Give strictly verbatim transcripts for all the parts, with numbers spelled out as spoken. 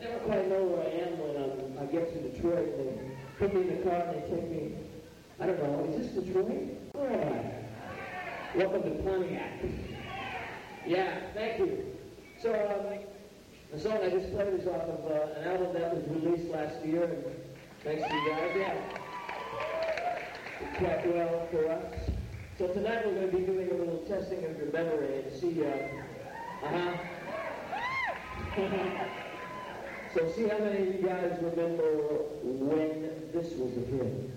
never quite know where I am when I'm, I get to Detroit. They put me in the car and they take me, I don't know, is this Detroit? All right. Welcome to Pontiac. Yeah, thank you. So, um, the song I just played is off of uh, an album that was released last year, and thanks to you guys, yeah. It quite well for us. So tonight we're going to be doing a little testing of your memory and see, uh, uh-huh. So see how many of you guys remember when this was a hit.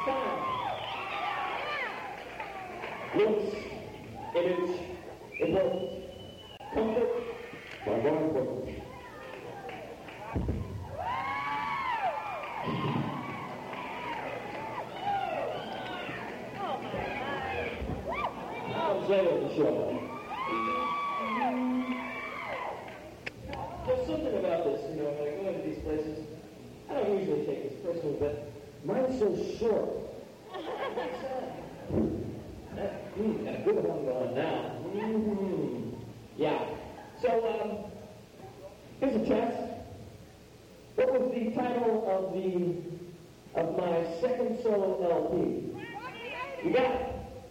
sound. Looks, image, importance. Comfort, far more important. I'll say it the show. There's something about this, you know, when I go into these places, I don't usually take this personally, but mine's so short. That, mm, got a good one going now. Mm-hmm. Yeah. So, um, here's a test. What was the title of the of my second solo L P? You got it.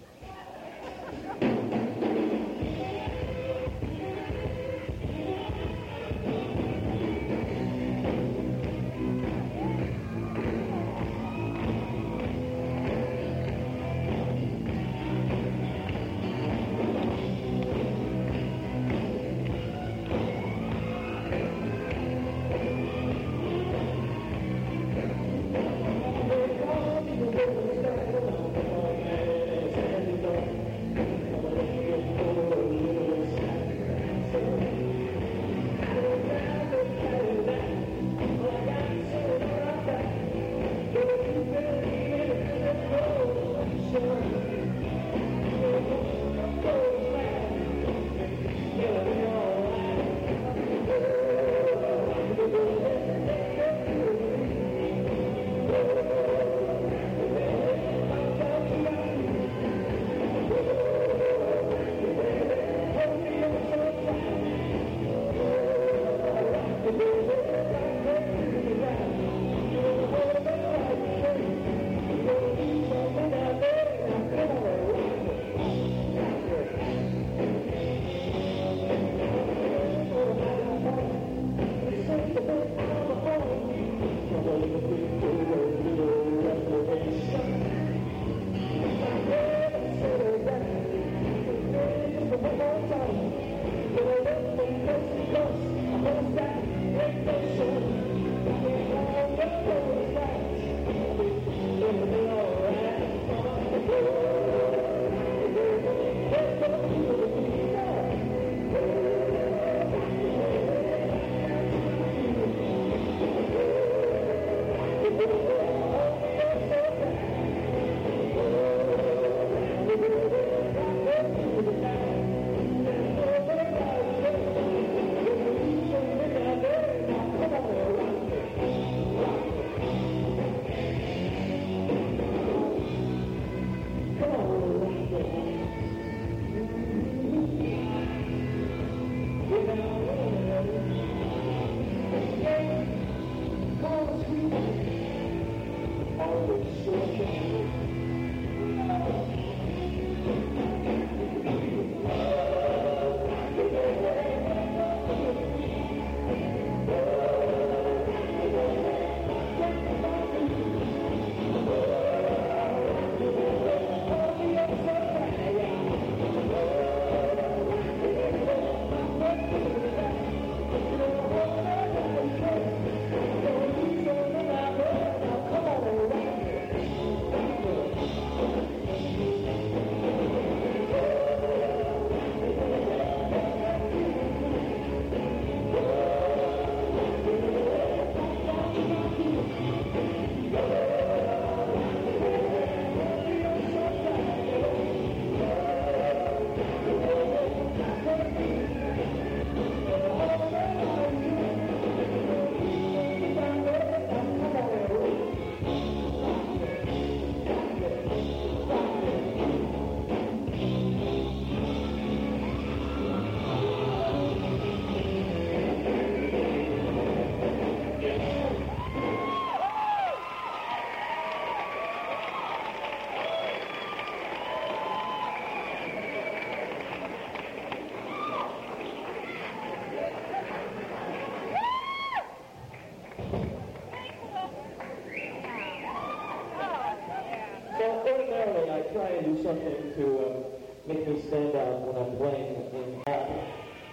Something to uh, make me stand out when I'm playing in all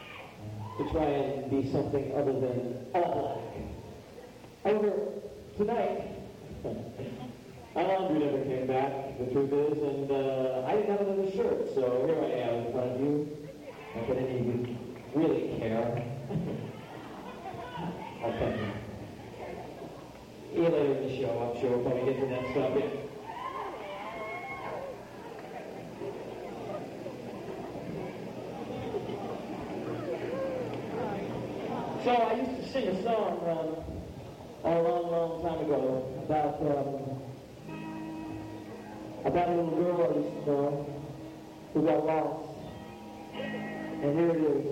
black, to try and be something other than all black. However, tonight, My laundry never came back, the truth is, and uh, I didn't have another shirt, so here I am in front of you. Not that any of you really care. I'll tell you. See you later in the show, I'm sure, we'll probably get to that stuff. Yeah. So I used to sing a song um, a long, long time ago about um, about a little girl I used to know who got lost. And here it is.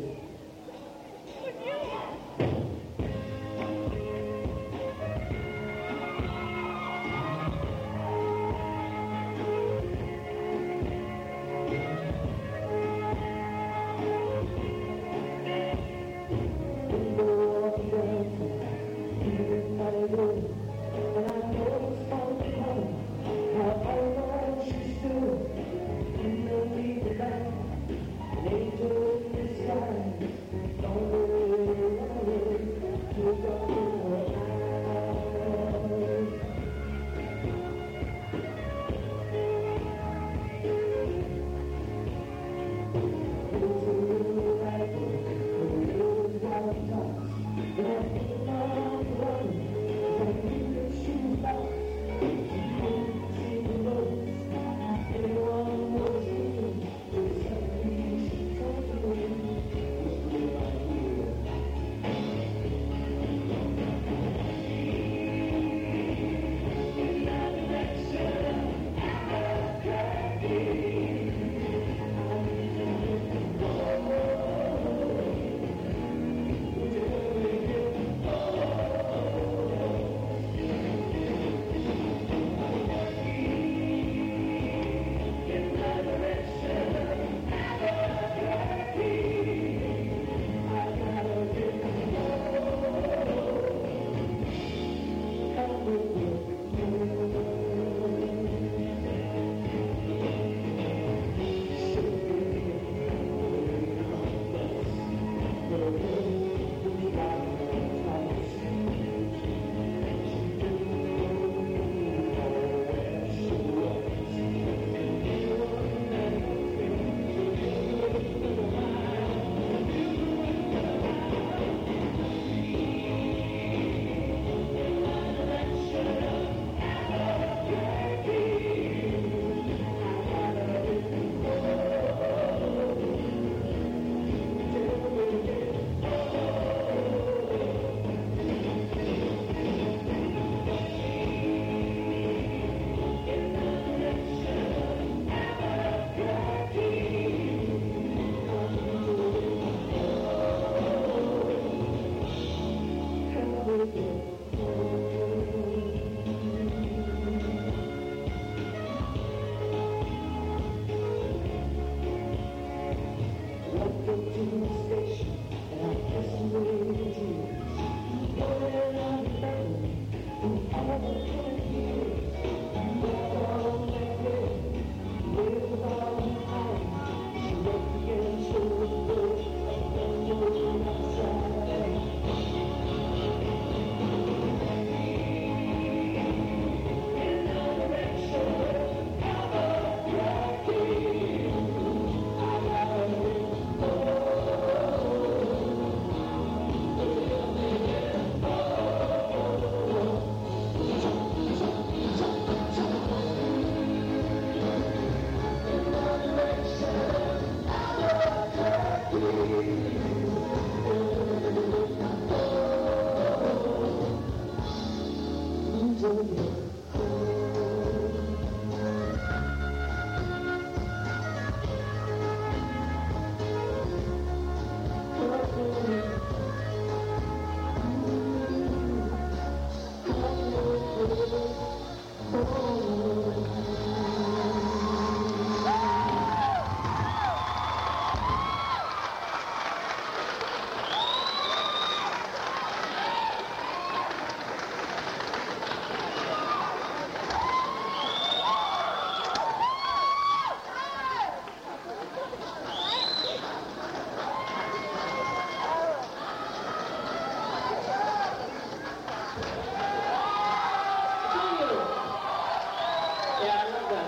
Angel in the sky.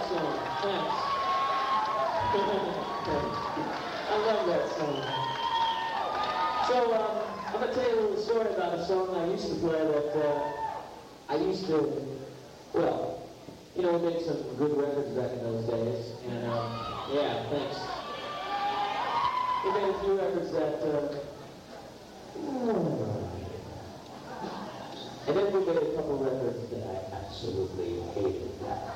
song. Thanks. I love that song. So, um, I'm going to tell you a little story about a song I used to play that uh, I used to, well, you know, we made some good records back in those days. And, um, yeah, thanks. We made a few records that, uh, and then we made a couple records that I absolutely hated.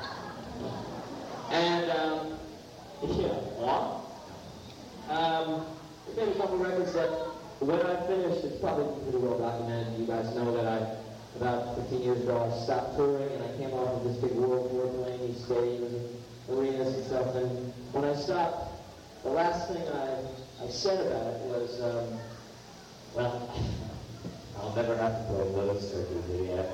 And, um, yeah, what? Um, we made a couple records that, when I finished, it's probably pretty well documented. You guys know that I, about fifteen years ago, I stopped touring and I came off of this big world tour playing these stadiums and arenas and stuff. And when I stopped, the last thing I, I said about it was, um, well, I'll never have to play those turkeys again.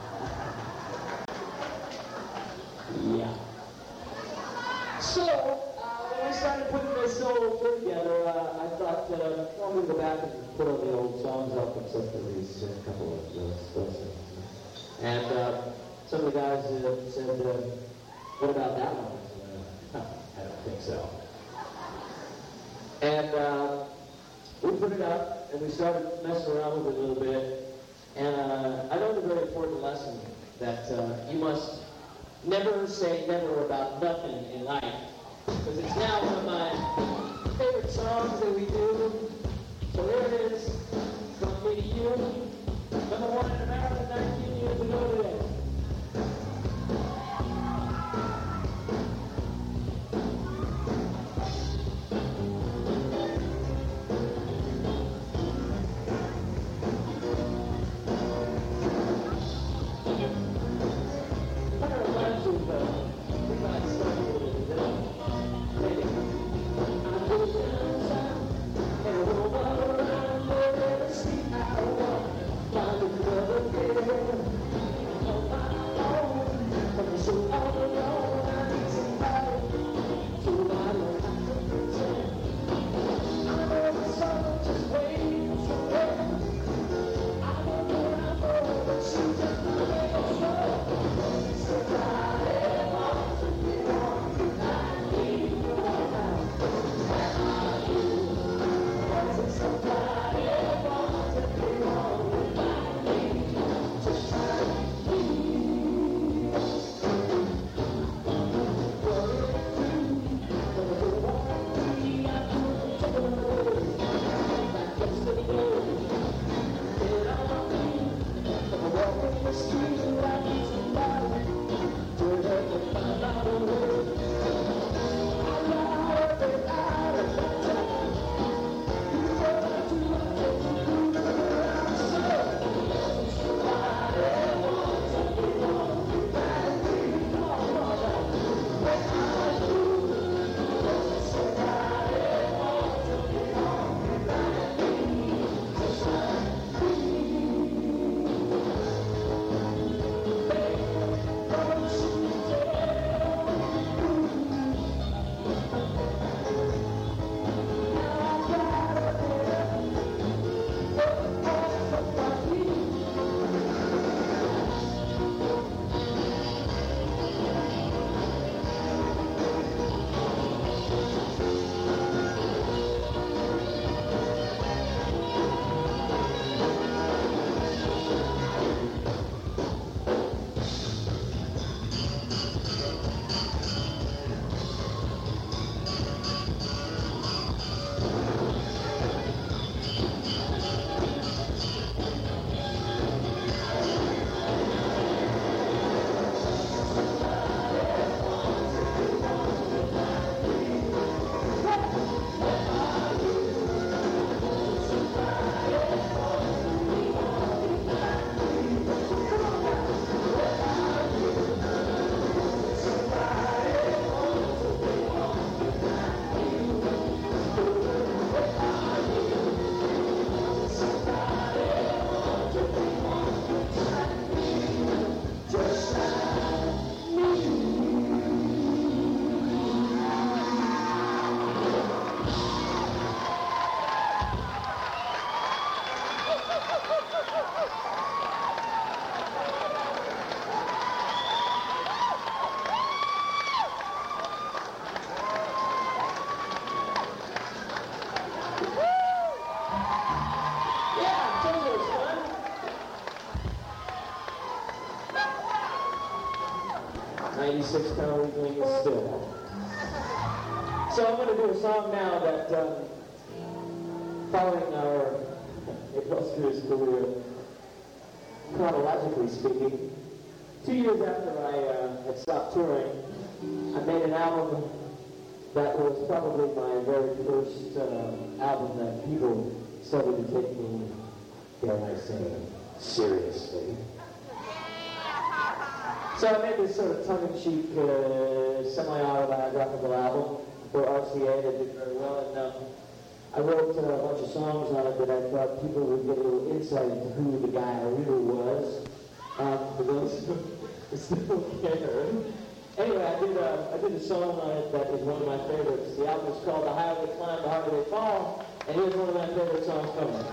Yeah. So, uh, when we started putting this whole thing together, uh, I thought, uh, well, I'm going to go back and put all the old songs up, except for these uh, couple of those things. And uh, some of the guys uh, said, uh, what about that one? I said, uh, I don't think so. And uh, we put it up, and we started messing around with it a little bit. And uh, I learned a very important lesson, that uh, you must never say never about nothing in life. Because it's now one of my favorite songs that we do. So here it is, from me to you. Number one in America, nineteen years ago today. ninety-six pound weakling still. So I'm going to do a song now that, um, following our illustrious career, chronologically speaking, two years after I uh, had stopped touring, I made an album that was probably my very first uh, album that people started to take me, dare I say, seriously. So I made this sort of tongue-in-cheek, uh, semi-autobiographical album for R C A that did very well, and um, I wrote uh, a bunch of songs on it that I thought people would get a little insight into who the guy really was. Um, for those who still care. Anyway, I did, a, I did a song on it that is one of my favorites. The album is called The Higher They Climb, The Harder They Fall, and here's one of my favorite songs from it.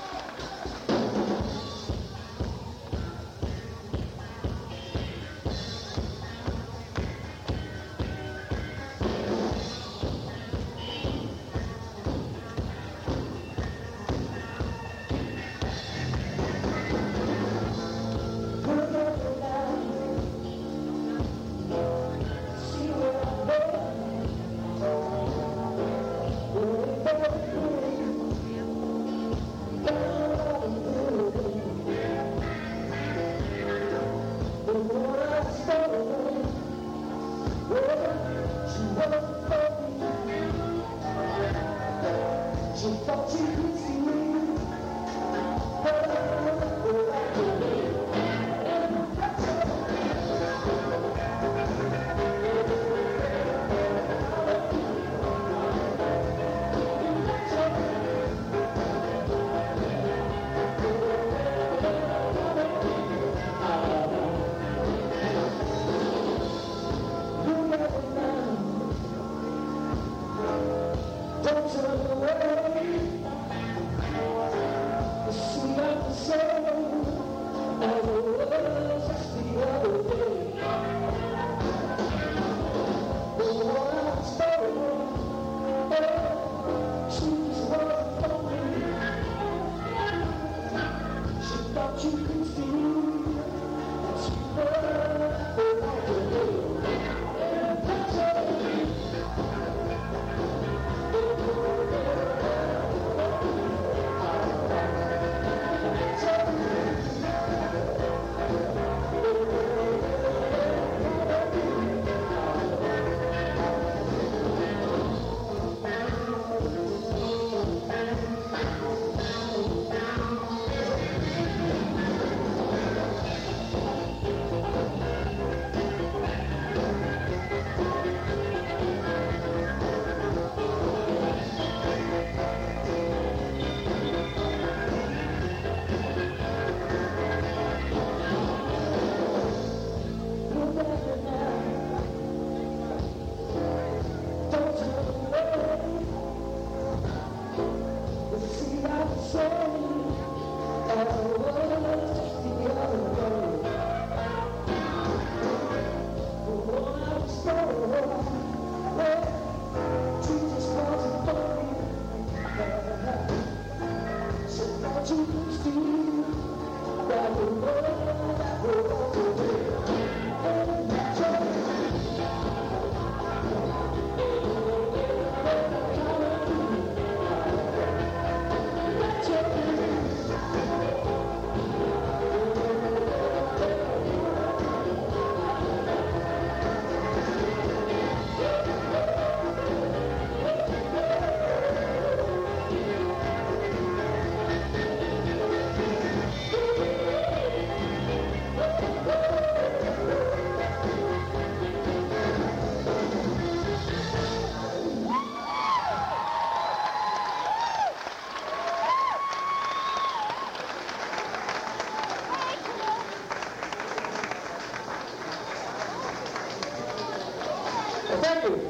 Thank you.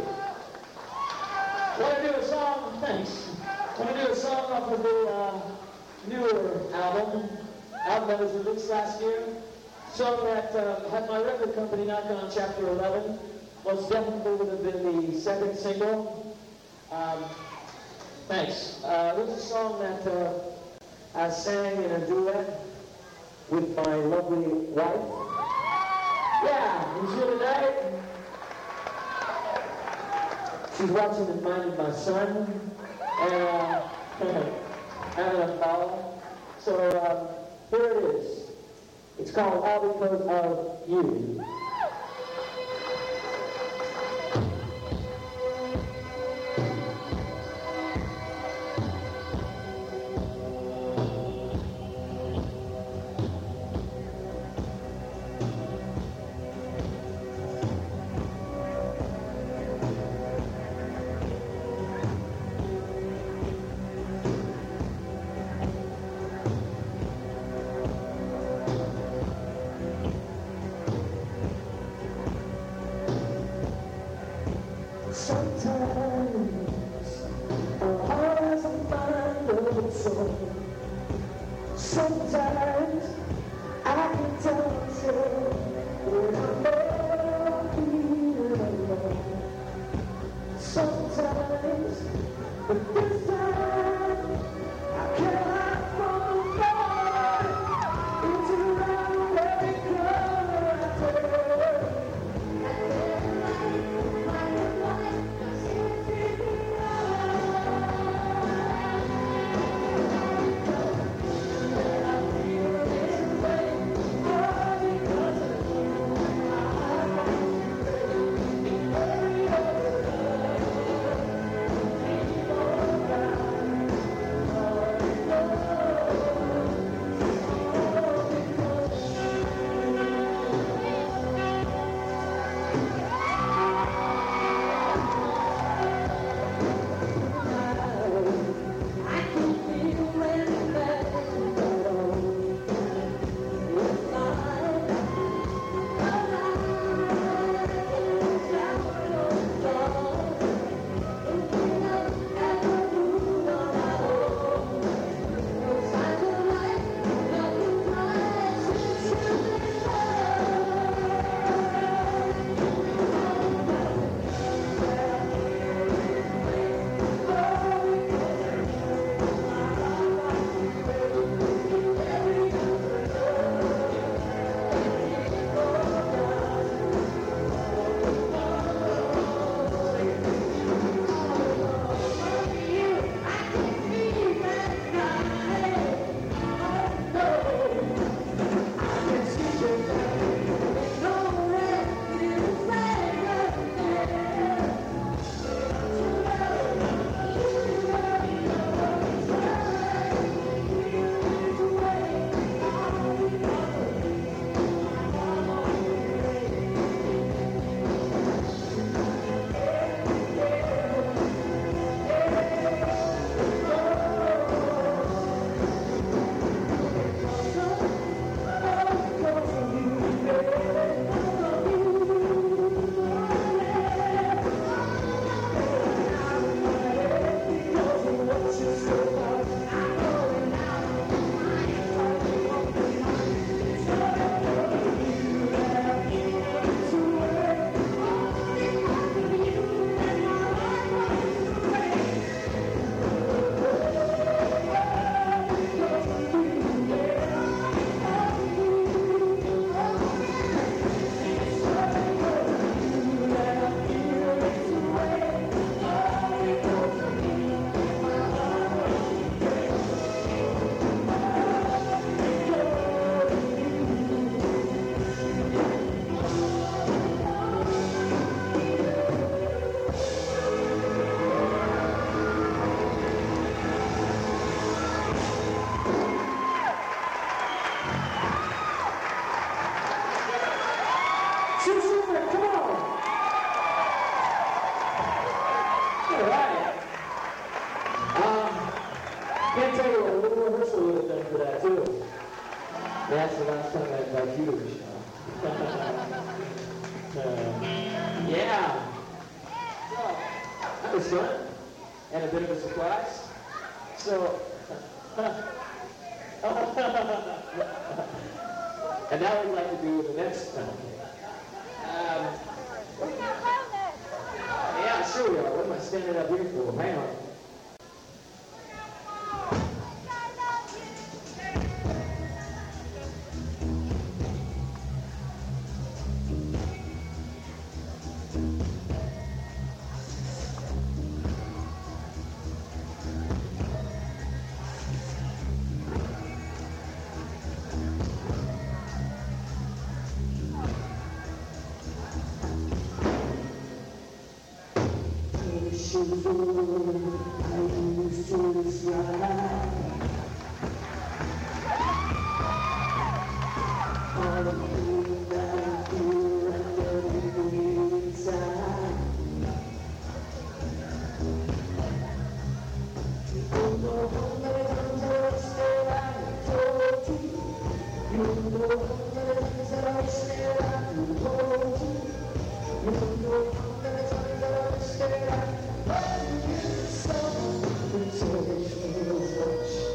I want to do a song, thanks. I want to do a song off of the uh, newer album, album that was released last year. Song that uh, had my record company knock on chapter eleven. Most definitely would have been the second single. Um, thanks. Uh, this is a song that uh, I sang in a duet with my lovely wife. Yeah, he's here tonight. She's watching and minding my son, and uh, having a ball. So um, here it is. It's called All Because of You. Sometimes I can tell myself when I'm not feeling alone. Sometimes, but this time I cannot fall apart. It's around every corner I turn. That's the last time I invite you to the show. uh, yeah. So, that was fun. And a bit of a surprise. So, and now we'd like to do the next film. Um, yeah, sure we are. What am I standing up here for? Hang on. Thank you.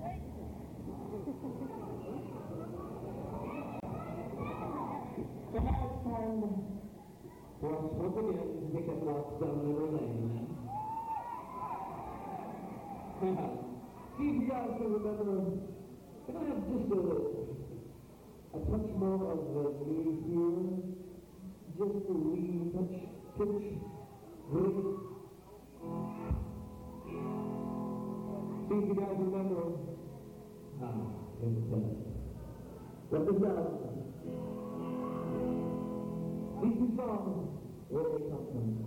So now it's time for us once again to take that walk down memory lane. See if you guys can remember, we're going to have just a, a touch more of the knee here, just a wee touch, pitch, breathe. See if you guys remember, ah, here's the test. What is that? These two songs, where they come from.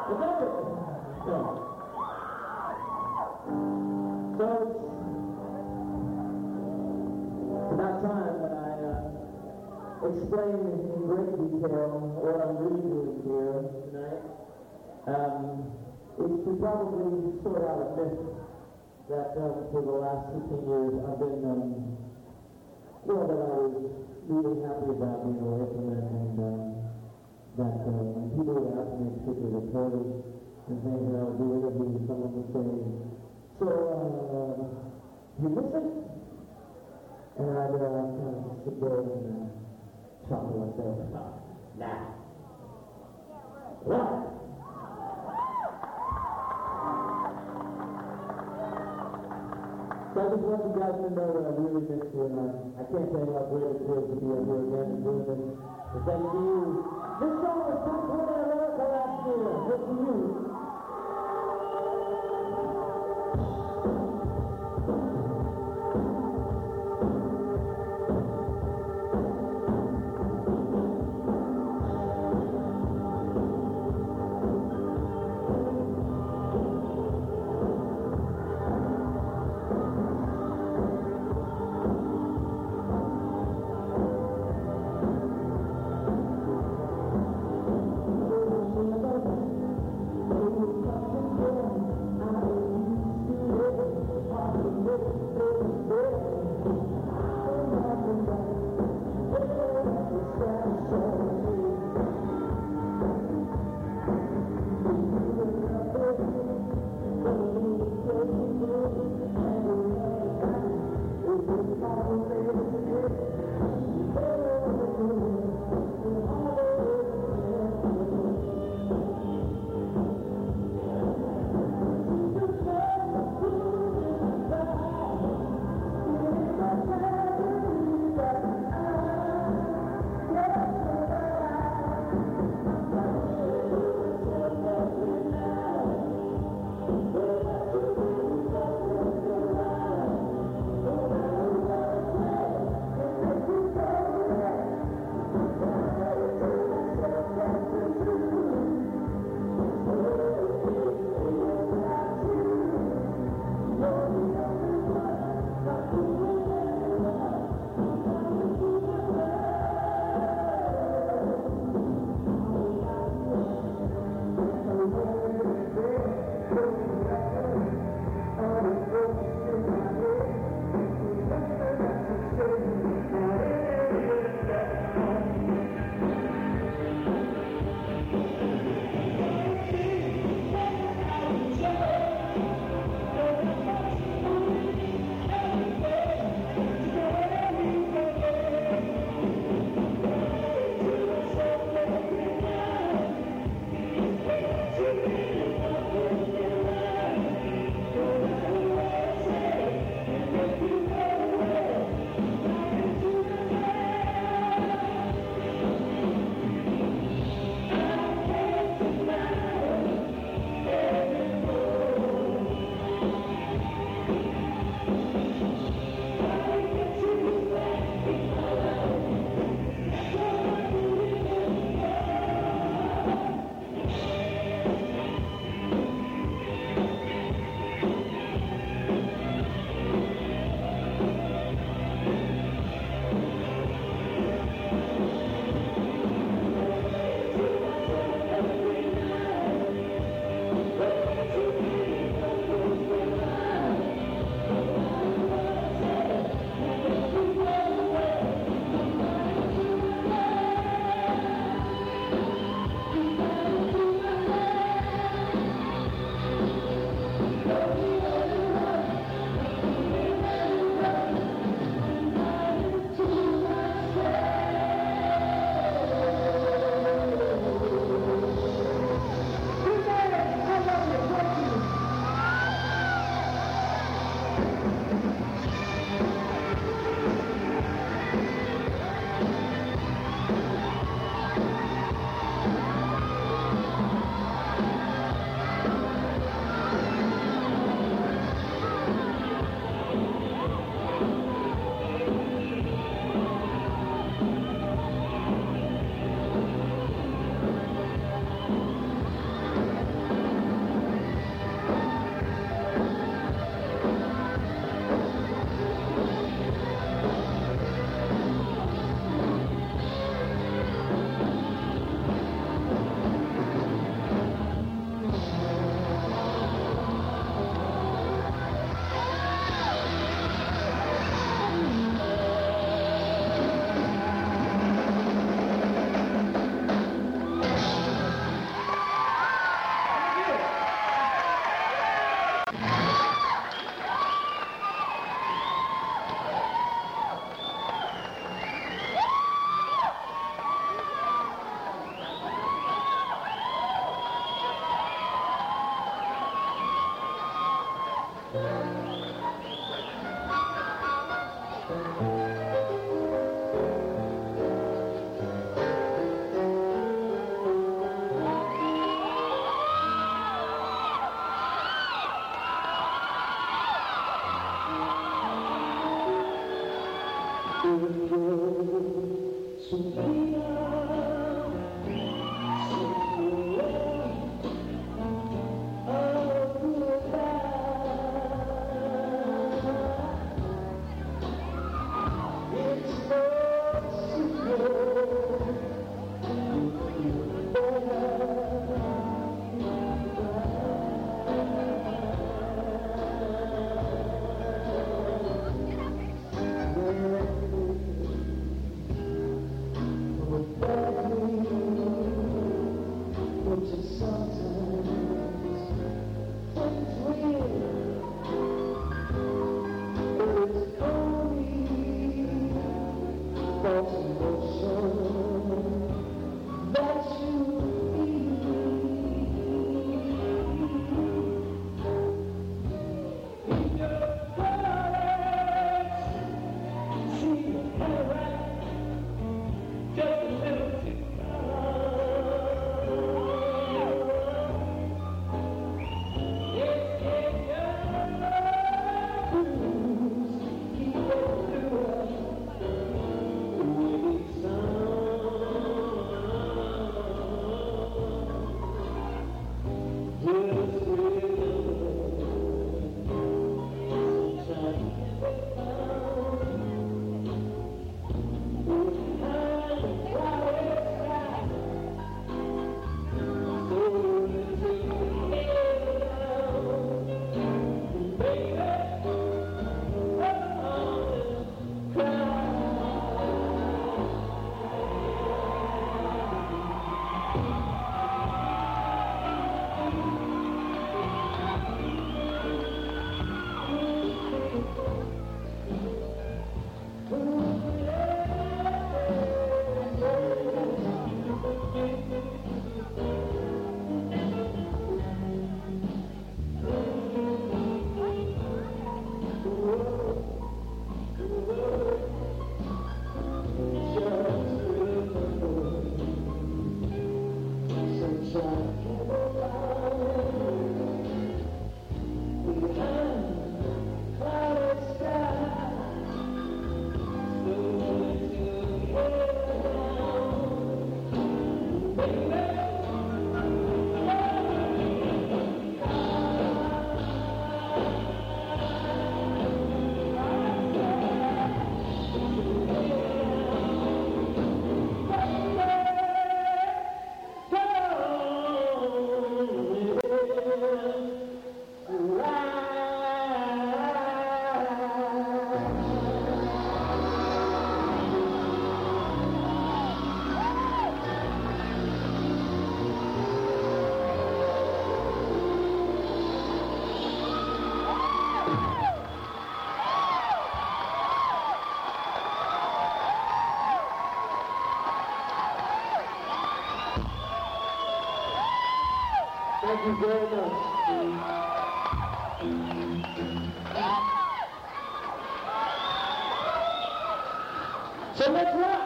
Remember? So, so it's about time that I uh, explain in great detail what I'm really doing here tonight. Um, is to probably sort out a myth that um, for the last fifteen years I've been, um, well, that I was really happy about being away from it, and um, that um, when people would ask me, particularly reporters and things that I would do interviews, someone would say, so, uh, you miss it? And I'd uh, kind of sit there and uh, chuckle and say, nah. What? So I just want you guys to know that I really miss you, and I, I can't tell you how great it feels to be up here again and doing this. So thank you. This song was top one in America last year. Good for you. Thank you. Thank you very much. So let's rock.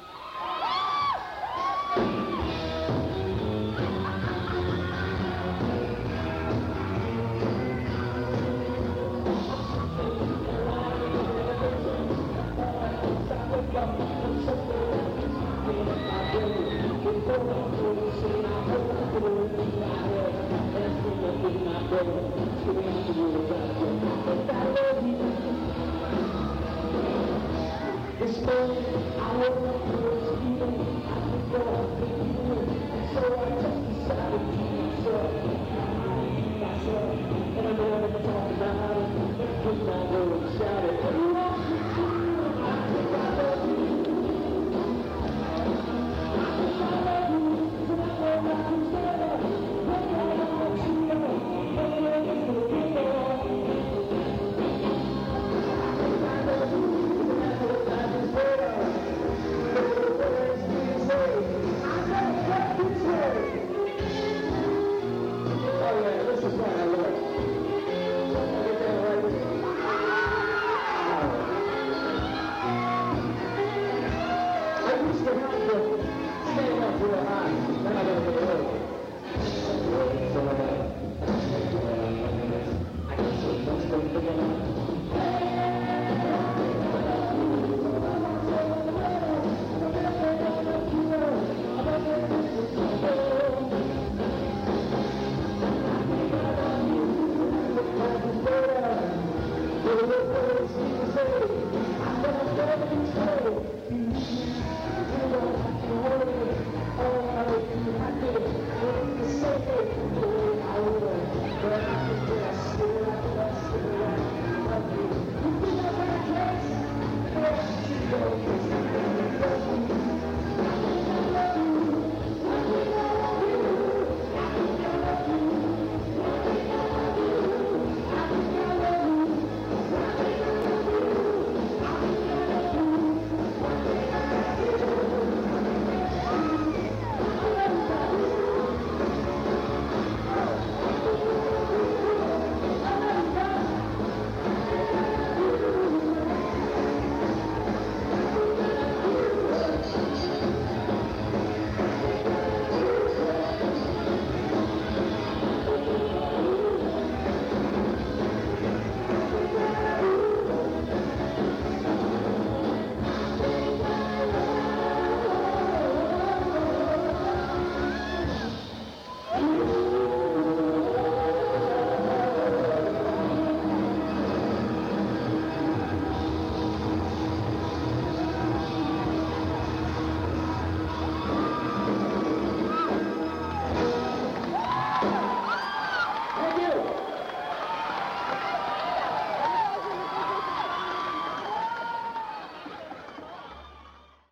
This morning I woke up to a feeling I could go up to you, and so I just decided to myself, myself, and I know I'm talking about it, because I know and shout it. What do you want me to do? I think I love you. I think I love you, so I know I can stand up. But I don't want you to know, but I know it's the real. I used to have the